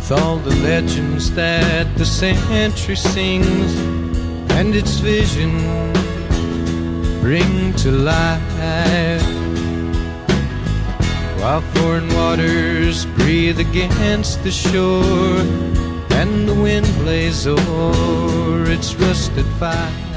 with all the legends that the century sings, and its vision bring to life, while foreign waters breathe against the shore, and the wind plays o'er its rusted fire.